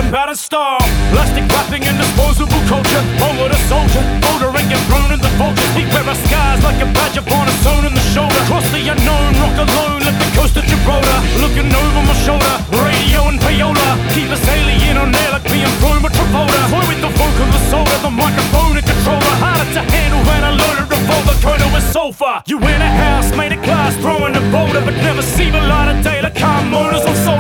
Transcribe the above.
out in style. Plastic wrapping and disposable culture. Over the soldier, older and get thrown in the vultures. We wear our skies like a badge upon a sewn in the shoulder. Cross the unknown, rock alone, left the coast of Gibraltar. Looking over my shoulder, radio and payola. Keep us alien on air like being thrown with Travolta. Toy with the vocal, the soda, the microphone and controller. Harder to handle when I load a revolver. Colonel with sofa. You in a house, made of glass, throwing a boulder, but never see the light of day like car motors on solar.